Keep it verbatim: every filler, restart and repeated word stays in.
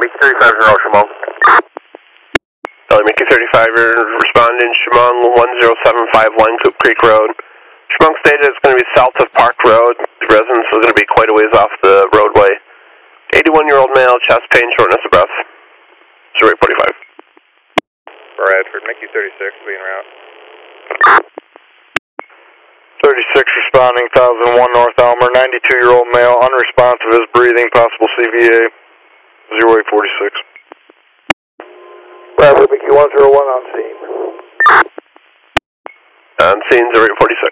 Mickey thirty-five, zero, Chemung. Delta Mickey thirty-five, you're responding Chemung one zero seven five one, Coop Creek Road. Chemung stated it's going to be south of Park Road. The residence is going to be quite a ways off the roadway. eighty-one-year-old male, chest pain, shortness of breath. zero eight forty-five. Bradford, Mickey thirty-six, being route. thirty-six responding, one thousand one North Elmer, ninety-two-year-old male, unresponsive, is breathing, possible C V A, zero eight forty-six. Bradford, Mickey one zero one on scene. On scene, zero eight forty-six.